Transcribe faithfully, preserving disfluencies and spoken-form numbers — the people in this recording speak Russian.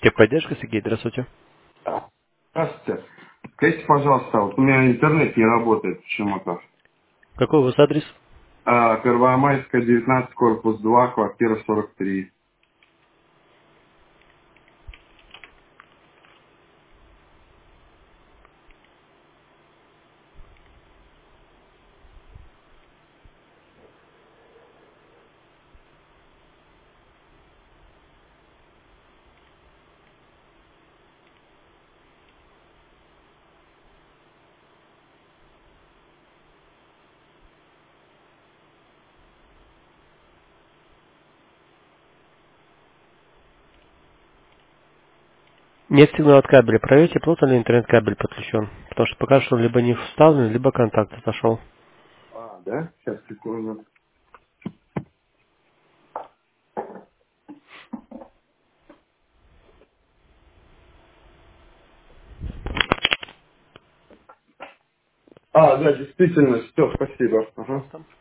Техподдержка, Сергей, здравствуйте. Здравствуйте. Скажите, пожалуйста, вот у меня интернет не работает почему-то. Какой у вас адрес? А, Первомайская, девятнадцать, корпус два, квартира сорок три. Нет сигнала от кабеля. Проверьте, плотно ли интернет-кабель подключен. Потому что пока что либо не вставлен, либо контакт отошел. А, да? Сейчас, секунду. А, да, действительно, все, спасибо. Ага. Пожалуйста.